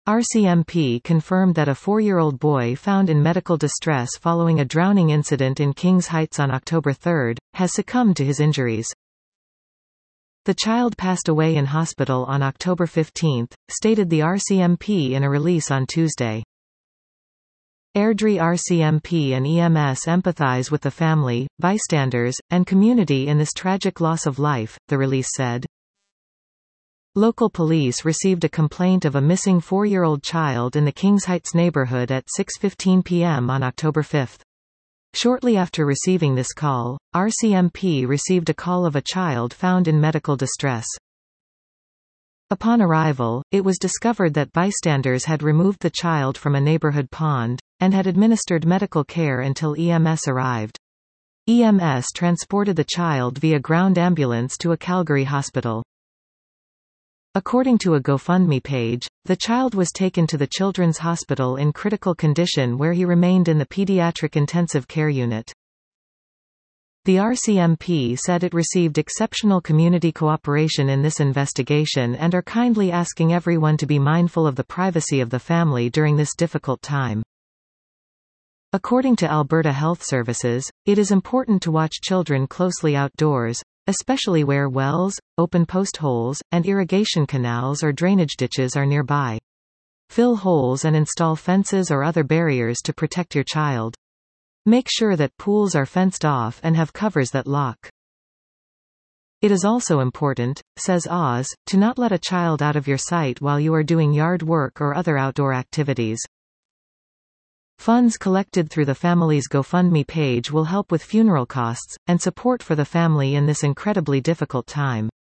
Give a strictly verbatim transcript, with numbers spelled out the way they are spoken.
R C M P confirmed that a four-year-old boy found in medical distress following a drowning incident in Kings Heights on October third, has succumbed to his injuries. The child passed away in hospital on October fifteenth, stated the R C M P in a release on Tuesday. Airdrie R C M P and E M S empathize with the family, bystanders, and community in this tragic loss of life, the release said. Local police received a complaint of a missing four-year-old child in the Kings Heights neighborhood at six fifteen p m on October fifth. Shortly after receiving this call, R C M P received a call of a child found in medical distress. Upon arrival, it was discovered that bystanders had removed the child from a neighborhood pond, and had administered medical care until E M S arrived. E M S transported the child via ground ambulance to a Calgary hospital. According to a GoFundMe page, the child was taken to the Children's Hospital in critical condition where he remained in the pediatric intensive care unit. The R C M P said it received exceptional community cooperation in this investigation and are kindly asking everyone to be mindful of the privacy of the family during this difficult time. According to Alberta Health Services, it is important to watch children closely outdoors, especially where wells, open post holes, and irrigation canals or drainage ditches are nearby. Fill holes and install fences or other barriers to protect your child. Make sure that pools are fenced off and have covers that lock. It is also important, says Oz, to not let a child out of your sight while you are doing yard work or other outdoor activities. Funds collected through the family's GoFundMe page will help with funeral costs, and support for the family in this incredibly difficult time.